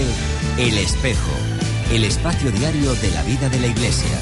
COPE, El Espejo, el espacio diario de la vida de la Iglesia.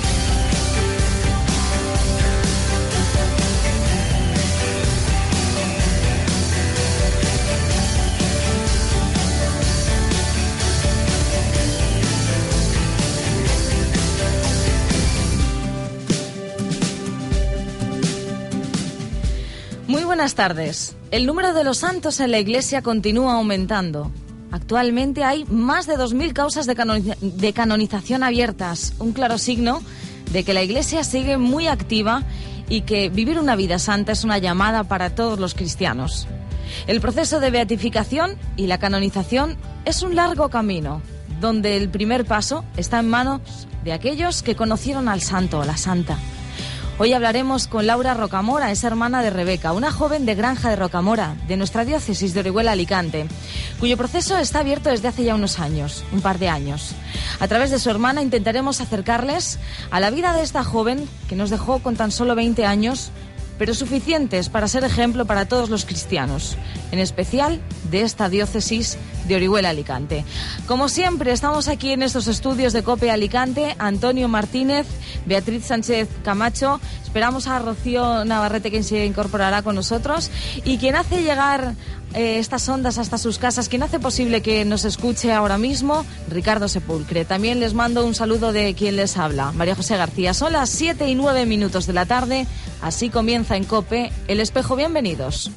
Muy buenas tardes. El número de los santos en la Iglesia continúa aumentando. Actualmente hay más de 2.000 causas de canonización abiertas, un claro signo de que la Iglesia sigue muy activa y que vivir una vida santa es una llamada para todos los cristianos. El proceso de beatificación y la canonización es un largo camino, donde el primer paso está en manos de aquellos que conocieron al santo o la santa. Hoy hablaremos con Laura Rocamora, es hermana de Rebeca, una joven de Granja de Rocamora, de nuestra diócesis de Orihuela, Alicante, cuyo proceso está abierto desde hace ya unos años, un par de años. A través de su hermana intentaremos acercarles a la vida de esta joven que nos dejó con tan solo 20 años, pero suficientes para ser ejemplo para todos los cristianos, en especial de esta diócesis de Orihuela, Alicante. Como siempre, estamos aquí en estos estudios de COPE Alicante, Antonio Martínez, Beatriz Sánchez Camacho, esperamos a Rocío Navarrete, quien se incorporará con nosotros, y quien hace llegar estas ondas hasta sus casas, quien hace posible que nos escuche ahora mismo, Ricardo Sepulcre. También les mando un saludo de quien les habla, María José García. Son las 7:09 de la tarde, así comienza en COPE El Espejo. Bienvenidos.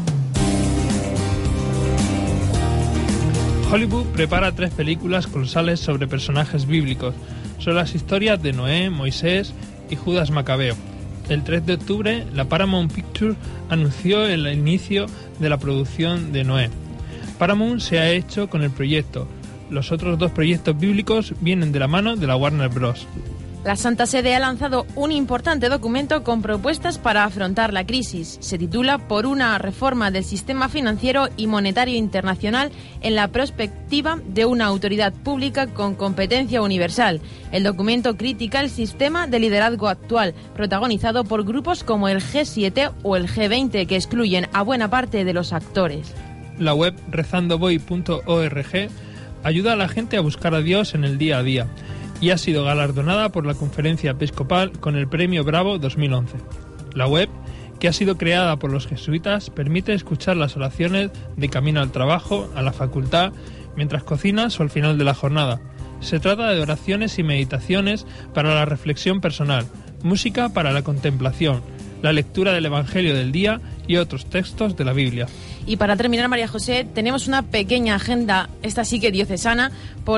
Hollywood prepara 3 películas colosales sobre personajes bíblicos. Son las historias de Noé, Moisés y Judas Macabeo. El 3 de octubre, la Paramount Pictures anunció el inicio de la producción de Noé. Paramount se ha hecho con el proyecto. Los otros 2 proyectos bíblicos vienen de la mano de la Warner Bros. La Santa Sede ha lanzado un importante documento con propuestas para afrontar la crisis. Se titula Por una reforma del sistema financiero y monetario internacional en la perspectiva de una autoridad pública con competencia universal. El documento critica el sistema de liderazgo actual, protagonizado por grupos como el G7 o el G20, que excluyen a buena parte de los actores. La web rezandovoy.org ayuda a la gente a buscar a Dios en el día a día, y ha sido galardonada por la Conferencia Episcopal con el Premio Bravo 2011. La web, que ha sido creada por los jesuitas, permite escuchar las oraciones de camino al trabajo, a la facultad, mientras cocinas o al final de la jornada. Se trata de oraciones y meditaciones para la reflexión personal, música para la contemplación, la lectura del Evangelio del día y otros textos de la Biblia. Y para terminar, María José, tenemos una pequeña agenda, esta sí que diocesana,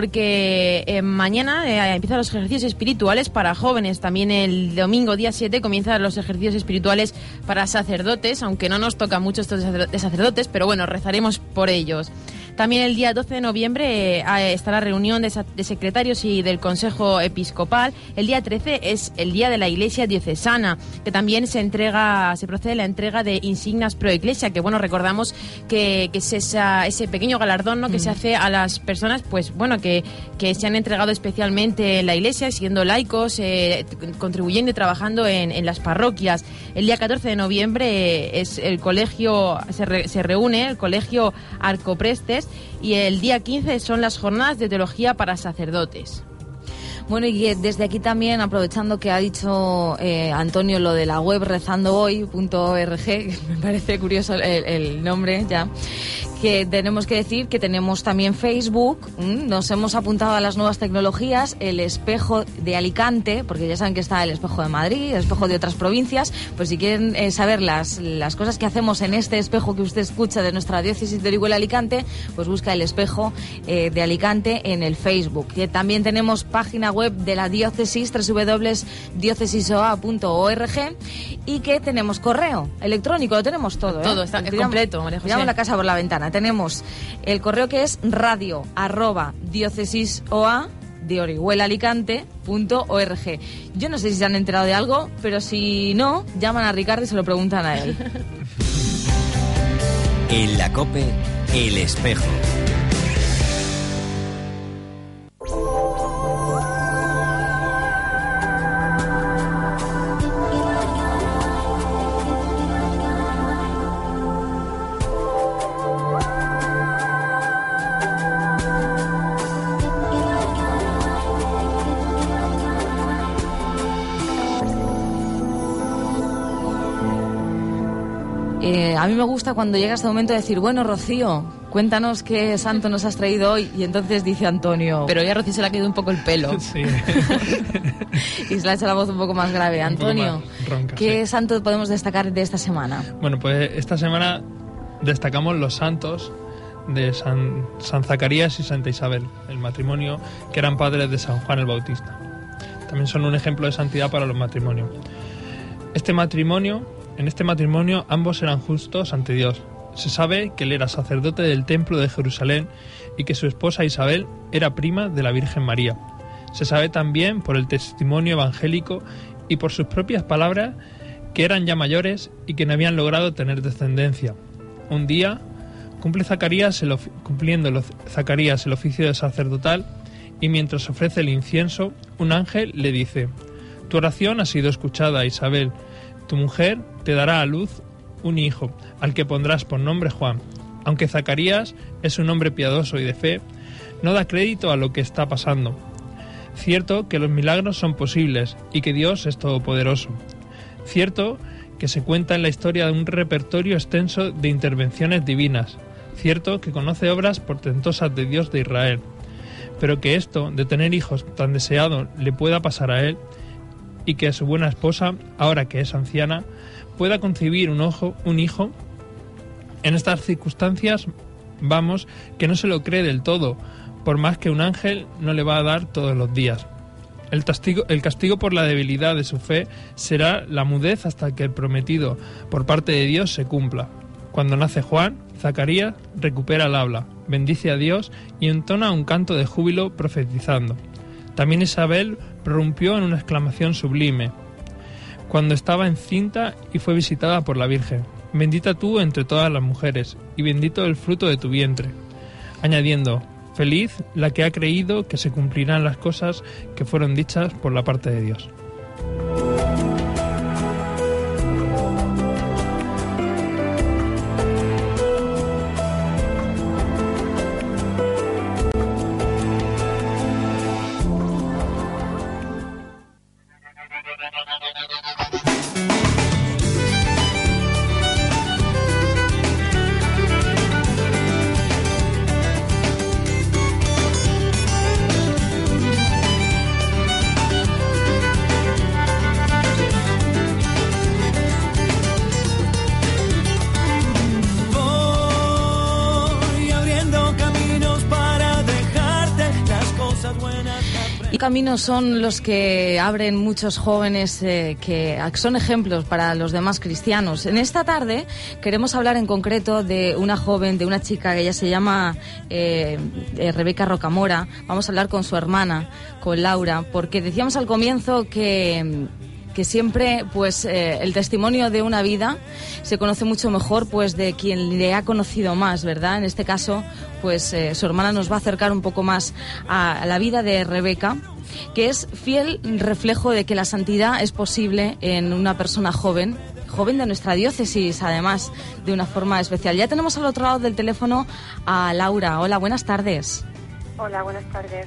porque mañana empiezan los ejercicios espirituales para jóvenes. También el domingo, día 7, comienzan los ejercicios espirituales para sacerdotes, aunque no nos toca mucho estos de sacerdotes, pero bueno, rezaremos por ellos. También el día 12 de noviembre está la reunión de secretarios y del Consejo Episcopal. El día 13 es el Día de la Iglesia Diocesana, que también se procede la entrega de insignias pro Iglesia, que bueno, recordamos que es ese pequeño galardón, ¿no?, que se hace a las personas, pues bueno, que se han entregado especialmente en la Iglesia, siendo laicos, contribuyendo y trabajando en las parroquias. El día 14 de noviembre es el colegio, se reúne el colegio Arcoprestes, y el día 15 son las jornadas de teología para sacerdotes. Bueno, y desde aquí también, aprovechando que ha dicho Antonio lo de la web rezandohoy.org, que me parece curioso el nombre ya, que tenemos que decir que tenemos también Facebook, nos hemos apuntado a las nuevas tecnologías, el espejo de Alicante, porque ya saben que está el espejo de Madrid, el espejo de otras provincias, pues si quieren saber las cosas que hacemos en este espejo que usted escucha de nuestra diócesis de Orihuela, Alicante, pues busca el espejo de Alicante en el Facebook. Que también tenemos página web de la diócesis, www.diocesisoa.org, y que tenemos correo electrónico, lo tenemos todo. Todo está completo, María José. Tiramos la casa por la ventana. Tenemos el correo que es radio@diocesisoa de orihuelaalicante.org. Yo no sé si se han enterado de algo, pero si no, llaman a Ricardo y se lo preguntan a él. En la COPE, El Espejo. A mí me gusta cuando llega este momento de decir, bueno, Rocío, cuéntanos qué santo nos has traído hoy. Y entonces dice Antonio... Pero hoy a Rocío se le ha caído un poco el pelo. Sí. Y se le ha hecho la voz un poco más grave. Antonio, más ronca, ¿qué sí. santo podemos destacar de esta semana? Bueno, pues esta semana destacamos los santos de San Zacarías y Santa Isabel, el matrimonio que eran padres de San Juan el Bautista. También son un ejemplo de santidad para los matrimonios. En este matrimonio ambos eran justos ante Dios. Se sabe que él era sacerdote del templo de Jerusalén y que su esposa Isabel era prima de la Virgen María. Se sabe también por el testimonio evangélico y por sus propias palabras que eran ya mayores y que no habían logrado tener descendencia. Un día cumpliendo Zacarías el oficio de sacerdotal, y mientras ofrece el incienso, un ángel le dice: «Tu oración ha sido escuchada, Isabel. Tu mujer te dará a luz un hijo, al que pondrás por nombre Juan». Aunque Zacarías es un hombre piadoso y de fe, no da crédito a lo que está pasando. Cierto que los milagros son posibles y que Dios es todopoderoso. Cierto que se cuenta en la historia de un repertorio extenso de intervenciones divinas. Cierto que conoce obras portentosas de Dios de Israel. Pero que esto de tener hijos tan deseado le pueda pasar a él, y que su buena esposa, ahora que es anciana, pueda concebir un hijo, en estas circunstancias, vamos, que no se lo cree del todo, por más que un ángel no le va a dar todos los días. El castigo por la debilidad de su fe será la mudez hasta que el prometido por parte de Dios se cumpla. Cuando nace Juan, Zacarías recupera el habla, bendice a Dios y entona un canto de júbilo profetizando. También Isabel prorrumpió en una exclamación sublime cuando estaba encinta y fue visitada por la Virgen: «Bendita tú entre todas las mujeres, y bendito el fruto de tu vientre», añadiendo: «Feliz la que ha creído que se cumplirán las cosas que fueron dichas por la parte de Dios». Caminos son los que abren muchos jóvenes que son ejemplos para los demás cristianos. En esta tarde queremos hablar en concreto de una joven, de una chica que ella se llama Rebeca Rocamora. Vamos a hablar con su hermana, con Laura, porque decíamos al comienzo que siempre pues el testimonio de una vida se conoce mucho mejor pues de quien le ha conocido más, ¿verdad? En este caso pues su hermana nos va a acercar un poco más a la vida de Rebeca, que es fiel reflejo de que la santidad es posible en una persona joven de nuestra diócesis, además, de una forma especial. Ya tenemos al otro lado del teléfono a Laura. Hola, buenas tardes. Hola, buenas tardes.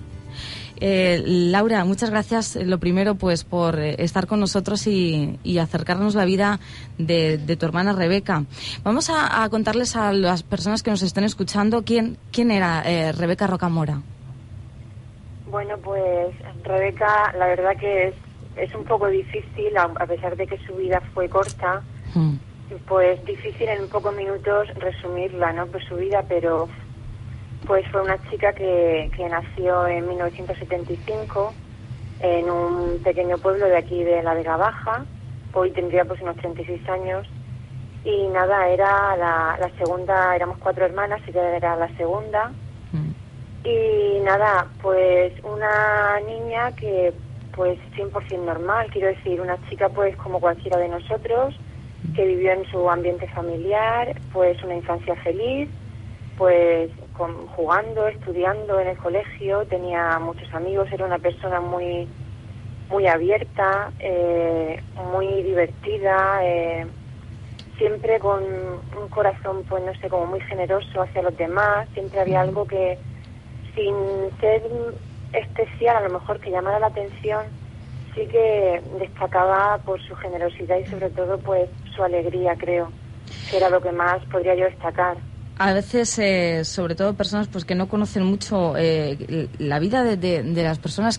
Laura, muchas gracias, lo primero, pues por estar con nosotros y acercarnos la vida de tu hermana Rebeca. Vamos a contarles a las personas que nos estén escuchando quién era Rebeca Rocamora. Bueno, pues Rebeca, la verdad que es un poco difícil, a pesar de que su vida fue corta, pues difícil en pocos minutos resumirla, ¿no? Pues su vida, pero pues fue una chica que nació en 1975 en un pequeño pueblo de aquí de la Vega Baja. Hoy tendría pues unos 36 años. Y nada, era la segunda, éramos 4 hermanas, ella era la segunda. Y nada, pues una niña que pues 100% normal, quiero decir, una chica pues como cualquiera de nosotros, que vivió en su ambiente familiar, pues una infancia feliz, pues jugando, estudiando en el colegio, tenía muchos amigos, era una persona muy abierta, muy divertida, siempre con un corazón, pues no sé, como muy generoso hacia los demás. Siempre había algo que, sin ser especial, a lo mejor que llamara la atención, sí que destacaba por su generosidad y sobre todo pues su alegría, creo. que era lo que más podría yo destacar. A veces, sobre todo personas pues que no conocen mucho la vida de las personas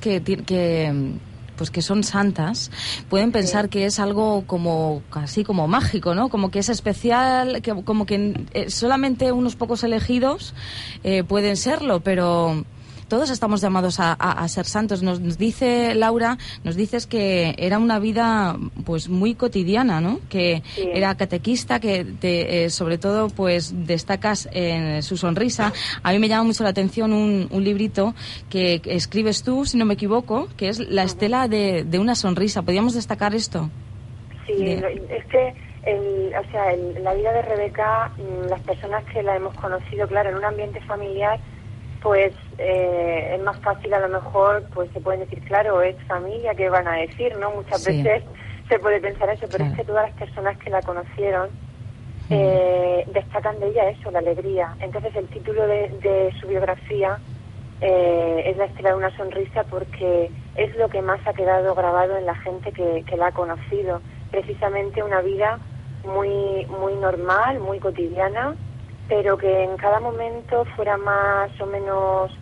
pues que son santas, pueden pensar que es algo como casi como mágico, ¿no? Como que es especial, como que solamente unos pocos elegidos pueden serlo, pero todos estamos llamados a ser santos. Nos dice Laura, nos dices que era una vida pues muy cotidiana, ¿no? Que era catequista, que sobre todo pues destacas en su sonrisa. A mí me llama mucho la atención un librito que escribes tú, si no me equivoco, que es La estela de una sonrisa. ¿Podríamos destacar esto? Sí, es que la vida de Rebeca, las personas que la hemos conocido, claro, en un ambiente familiar, pues es más fácil, a lo mejor, pues se pueden decir, claro, es familia, ¿qué van a decir, no? Muchas veces se puede pensar eso, pero es que todas las personas que la conocieron destacan de ella eso, la alegría. Entonces el título de su biografía es La estela de una sonrisa, porque es lo que más ha quedado grabado en la gente que la ha conocido. Precisamente una vida muy, muy normal, muy cotidiana, pero que en cada momento fuera más o menos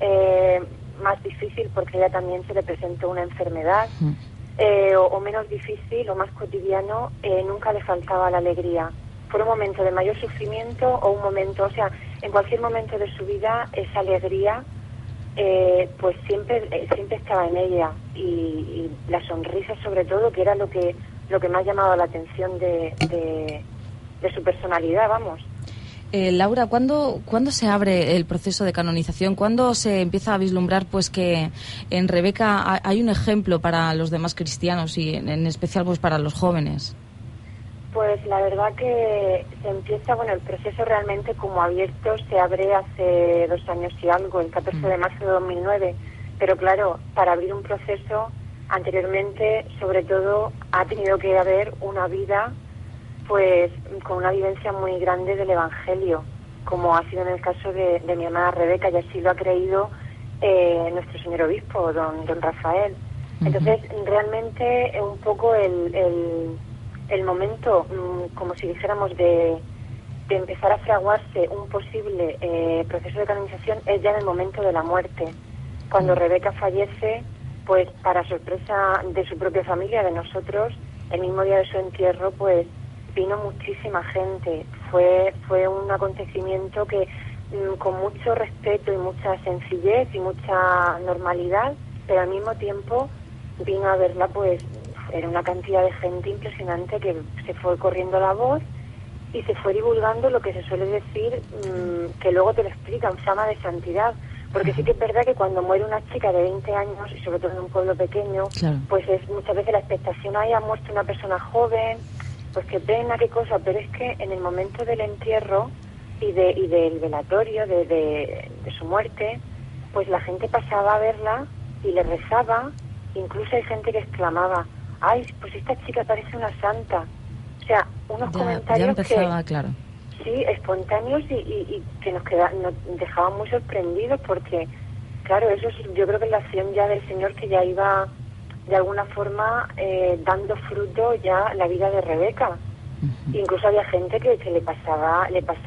más difícil, porque a ella también se le presentó una enfermedad, o menos difícil o más cotidiano, nunca le faltaba la alegría. Por un momento de mayor sufrimiento o un momento, o sea, en cualquier momento de su vida, esa alegría pues siempre estaba en ella, y la sonrisa sobre todo, que era lo que más llamaba la atención de su personalidad, vamos. Laura, ¿cuándo se abre el proceso de canonización? ¿Cuándo se empieza a vislumbrar pues que en Rebeca hay un ejemplo para los demás cristianos y en especial pues para los jóvenes? Pues la verdad que se empieza, el proceso realmente como abierto se abre hace 2 años y algo, el 14 de marzo de 2009. Pero claro, para abrir un proceso, anteriormente, sobre todo, ha tenido que haber una vida pues con una vivencia muy grande del Evangelio, como ha sido en el caso de mi hermana Rebeca, y así lo ha creído nuestro señor obispo, don Rafael. Entonces, realmente un poco el momento, como si dijéramos, de empezar a fraguarse un posible proceso de canonización es ya en el momento de la muerte. Cuando Rebeca fallece, pues para sorpresa de su propia familia, de nosotros, el mismo día de su entierro, pues vino muchísima gente. Fue un acontecimiento que con mucho respeto y mucha sencillez y mucha normalidad, pero al mismo tiempo vino a verla, pues era una cantidad de gente impresionante, que se fue corriendo la voz y se fue divulgando lo que se suele decir, que luego te lo explican, fama de santidad. Porque sí que es verdad que cuando muere una chica de 20 años, y sobre todo en un pueblo pequeño, pues es muchas veces la expectación, ha muerto una persona joven, pues qué pena, qué cosa, pero es que en el momento del entierro y del velatorio, de su muerte, pues la gente pasaba a verla y le rezaba. Incluso hay gente que exclamaba, ¡ay, pues esta chica parece una santa! O sea, unos comentarios ya empezaba, que, claro, sí, espontáneos y que nos dejaban muy sorprendidos, porque, claro, eso yo creo que es la acción ya del Señor, que ya iba de alguna forma dando fruto ya la vida de Rebeca. Incluso había gente que le pasaba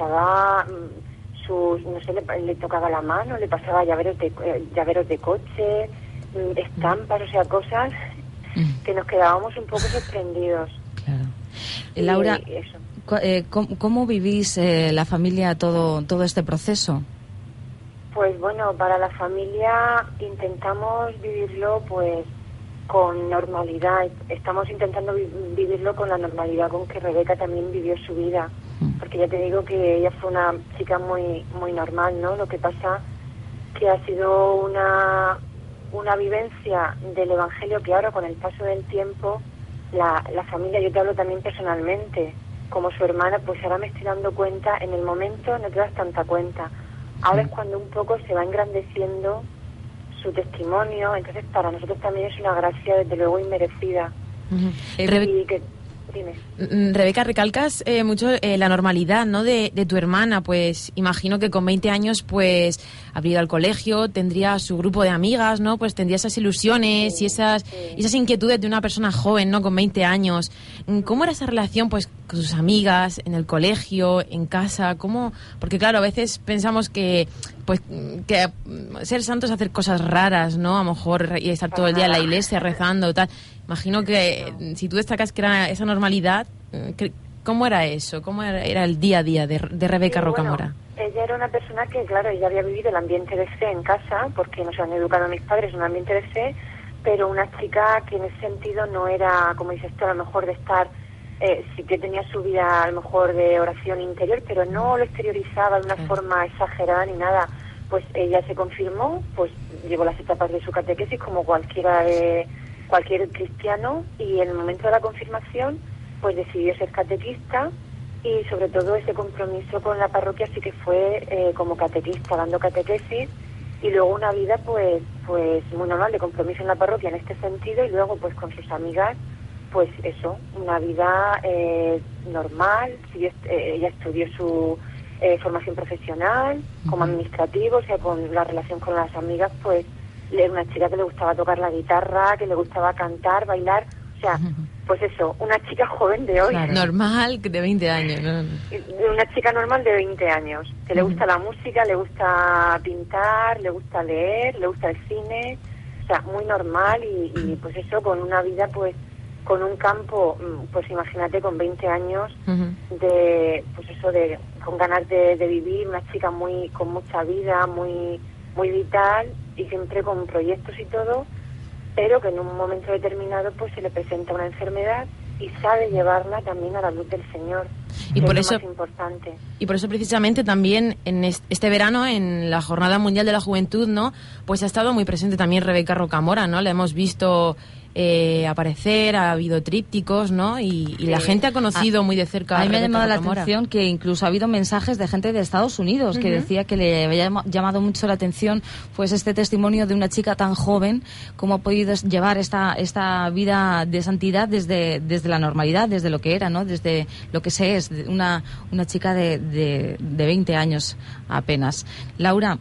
sus, no sé, le tocaba la mano, le pasaba llaveros de coche, estampas, o sea, cosas que nos quedábamos un poco sorprendidos. Claro. Laura, ¿cómo vivís la familia todo este proceso? Pues bueno, para la familia intentamos vivirlo pues con normalidad. Estamos intentando vivirlo con la normalidad con que Rebeca también vivió su vida, porque ya te digo que ella fue una chica muy muy normal, ¿no? Lo que pasa que ha sido una vivencia del Evangelio que ahora, con el paso del tiempo, la familia, yo te hablo también personalmente, como su hermana, pues ahora me estoy dando cuenta, en el momento no te das tanta cuenta. Ahora es cuando un poco se va engrandeciendo su testimonio, entonces para nosotros también es una gracia desde luego inmerecida. Y que Dime. Rebeca, recalcas mucho la normalidad, ¿no? de tu hermana. Pues imagino que con 20 años pues habría ido al colegio, tendría su grupo de amigas, ¿no? Pues tendría esas ilusiones y esas inquietudes de una persona joven, ¿no? Con 20 años. ¿Cómo era esa relación pues con sus amigas, en el colegio, en casa? ¿Cómo? Porque claro, a veces pensamos que ser santo es hacer cosas raras, ¿no? A lo mejor y estar todo el día en la iglesia rezando, tal. Imagino que si tú destacas que era esa normalidad, ¿cómo era eso? ¿Cómo era el día a día de Rebeca Rocamora? Ella era una persona que, claro, ella había vivido el ambiente de fe en casa, porque nos han educado mis padres en un ambiente de fe, pero una chica que en ese sentido no era, como dices tú, a lo mejor de estar, sí que tenía su vida a lo mejor de oración interior, pero no lo exteriorizaba de una forma exagerada ni nada. Pues ella se confirmó, pues llevó las etapas de su catequesis como cualquier cristiano, y en el momento de la confirmación pues decidió ser catequista, y sobre todo ese compromiso con la parroquia sí que fue como catequista, dando catequesis, y luego una vida pues muy normal de compromiso en la parroquia en este sentido, y luego pues con sus amigas pues eso, una vida normal. Ella estudió su formación profesional como administrativo, o sea, con la relación con las amigas, pues era una chica que le gustaba tocar la guitarra, que le gustaba cantar, bailar, o sea, pues eso, una chica joven de hoy. Claro. Normal, de 20 años, ¿no? Una chica normal de 20 años, que le gusta la música, le gusta pintar, le gusta leer, le gusta el cine, o sea, muy normal, y pues eso, con una vida pues con un campo, pues imagínate, con 20 años, pues eso, con ganas de vivir, una chica con mucha vida, muy vital, y siempre con proyectos y todo, pero que en un momento determinado pues se le presenta una enfermedad y sabe llevarla también a la luz del Señor. Y por eso es lo más importante. Y por eso precisamente también en este verano, en la Jornada Mundial de la Juventud, ¿no? Pues ha estado muy presente también Rebeca Rocamora, ¿no? La hemos visto aparecer, ha habido trípticos, ¿no? Y la gente ha conocido muy de cerca a mí me ha llamado la Rocamora. atención que incluso ha habido mensajes de gente de Estados Unidos que decía que le había llamado mucho la atención pues este testimonio de una chica tan joven, cómo ha podido llevar esta vida de santidad desde la normalidad, desde lo que era, ¿no? Desde lo que se es, una chica de 20 años apenas. Laura,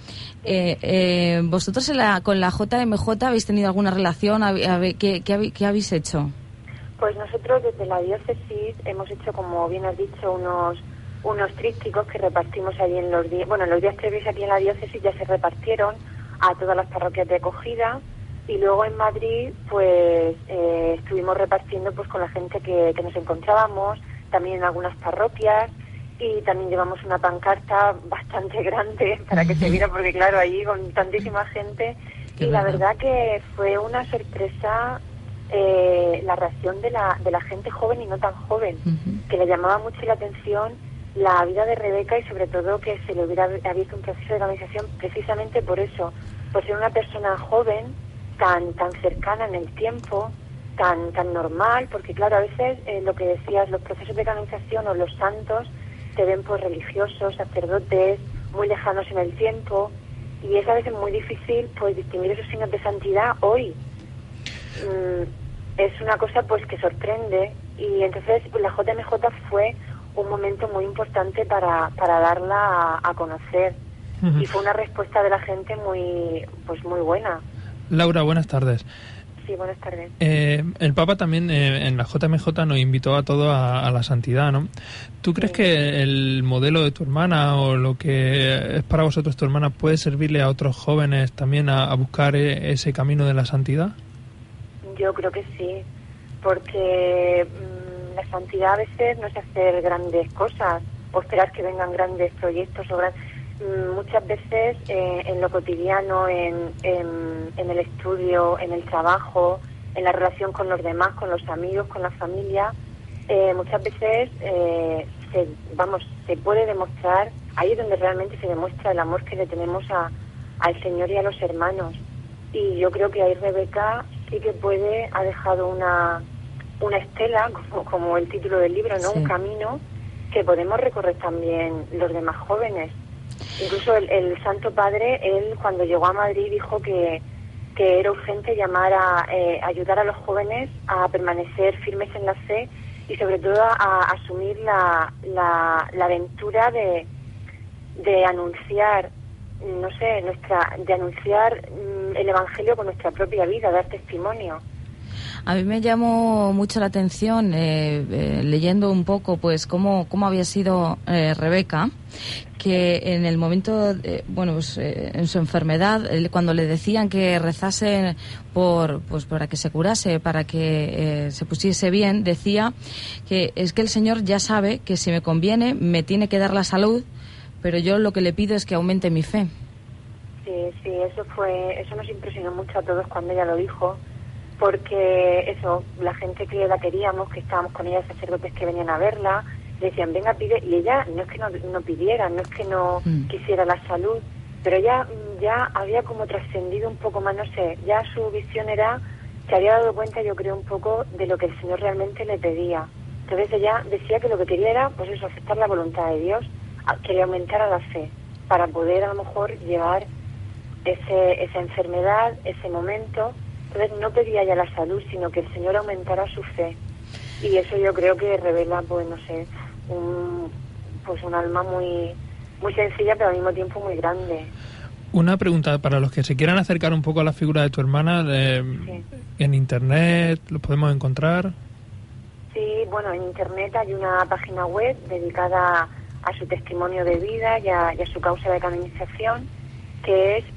vosotros con la JMJ habéis tenido alguna relación, ¿qué habéis hecho? Pues nosotros desde la diócesis hemos hecho, como bien has dicho, unos trípticos que repartimos allí en los días previos aquí en la diócesis, ya se repartieron a todas las parroquias de acogida, y luego en Madrid pues estuvimos repartiendo pues con la gente que nos encontrábamos, también en algunas parroquias, y también llevamos una pancarta bastante grande para que se viera, porque claro, allí con tantísima gente, y la verdad que fue una sorpresa la reacción de la gente joven y no tan joven, que le llamaba mucho la atención la vida de Rebeca, y sobre todo que se le hubiera abierto un proceso de canonización precisamente por eso, por ser una persona joven, tan cercana en el tiempo, tan normal, porque claro, a veces lo que decías, los procesos de canonización o los santos se ven pues religiosos, sacerdotes, muy lejanos en el tiempo, y es a veces muy difícil pues distinguir esos signos de santidad hoy. Es una cosa pues que sorprende, y entonces pues, la JMJ fue un momento muy importante para darla a conocer, y fue una respuesta de la gente muy buena. Laura, buenas tardes. Sí, buenas tardes. El Papa también en la JMJ nos invitó a todos a la santidad, ¿no? ¿Tú crees que el modelo de tu hermana o lo que es para vosotros tu hermana puede servirle a otros jóvenes también a buscar ese camino de la santidad? Yo creo que sí, porque la santidad a veces no es hacer grandes cosas o esperar que vengan grandes proyectos o muchas veces en lo cotidiano, en el estudio, en el trabajo, en la relación con los demás, con los amigos, con la familia, muchas veces se puede demostrar, ahí es donde realmente se demuestra el amor que le tenemos al Señor y a los hermanos. Y yo creo que ahí Rebeca sí que ha dejado una estela, como el título del libro, ¿no? Sí. Un camino que podemos recorrer también los demás jóvenes. Incluso el Santo Padre, él cuando llegó a Madrid dijo que era urgente ayudar a los jóvenes a permanecer firmes en la fe y sobre todo a asumir la aventura de anunciar, no sé, de anunciar el Evangelio con nuestra propia vida, dar testimonio. A mí me llamó mucho la atención, leyendo un poco, pues, cómo había sido Rebeca, que en el momento, en su enfermedad, cuando le decían que rezase para que se curase, para que se pusiese bien, decía que es que el Señor ya sabe que si me conviene me tiene que dar la salud, pero yo lo que le pido es que aumente mi fe. Sí, eso nos impresionó mucho a todos cuando ella lo dijo, porque la gente que la queríamos, que estábamos con ella, sacerdotes que venían a verla, le decían, venga, pide, y ella no es que no pidiera, no es que no quisiera la salud, pero ella ya había como trascendido un poco más, no sé, ya su visión se había dado cuenta, yo creo, un poco de lo que el Señor realmente le pedía. Entonces ella decía que lo que quería era, pues eso, aceptar la voluntad de Dios, que le aumentara la fe, para poder a lo mejor llevar esa enfermedad, ese momento. Entonces no pedía ya la salud, sino que el Señor aumentara su fe. Y eso yo creo que revela, pues no sé, un alma muy, muy sencilla, pero al mismo tiempo muy grande. Una pregunta para los que se quieran acercar un poco a la figura de tu hermana, Sí. ¿En Internet lo podemos encontrar? Sí, bueno, en Internet hay una página web dedicada a su testimonio de vida y a su causa de canonización, que es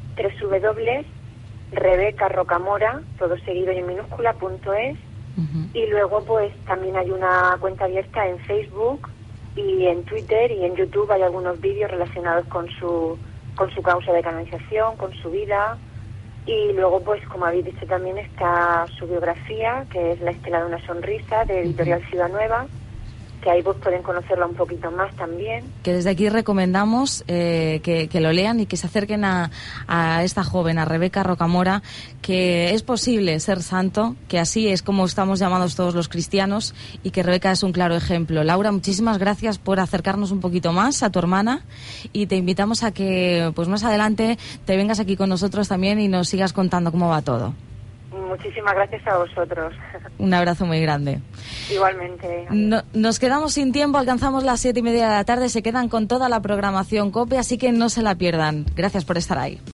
www.rebecarrocamora, todo seguido y en minúscula.es. Y luego pues también hay una cuenta abierta en Facebook y en Twitter y en YouTube hay algunos vídeos relacionados con su causa de canonización, con su vida. Y luego pues como habéis dicho también está su biografía, que es La estela de una sonrisa, de Editorial Ciudad Nueva, que ahí pues pueden conocerla un poquito más también. Que desde aquí recomendamos que lo lean y que se acerquen a esta joven, a Rebeca Rocamora, que es posible ser santo, que así es como estamos llamados todos los cristianos y que Rebeca es un claro ejemplo. Laura, muchísimas gracias por acercarnos un poquito más a tu hermana y te invitamos a que pues más adelante te vengas aquí con nosotros también y nos sigas contando cómo va todo. Muchísimas gracias a vosotros. Un abrazo muy grande. Igualmente. Nos quedamos sin tiempo, alcanzamos las 7:30 de la tarde, se quedan con toda la programación COPE, así que no se la pierdan. Gracias por estar ahí.